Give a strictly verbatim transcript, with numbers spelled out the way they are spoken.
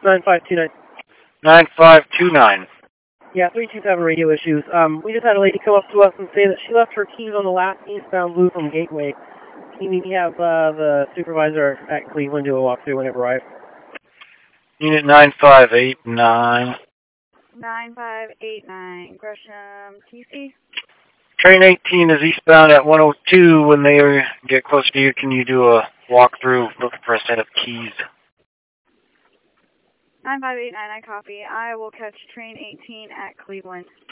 nine five two nine. nine five two nine. Yeah, three two seven radio issues. Um, we just had a lady come up to us and say that she left her keys on the last eastbound loop from Gateway. Can we have uh, the supervisor at Cleveland do a walkthrough when it arrives? Unit nine five eight nine. nine five eight nine, Gresham, T C. Train eighteen is eastbound at one oh two. When they get close to you, can you do a walkthrough looking for a set of keys? nine five eight nine, I copy. I will catch train eighteen at Cleveland.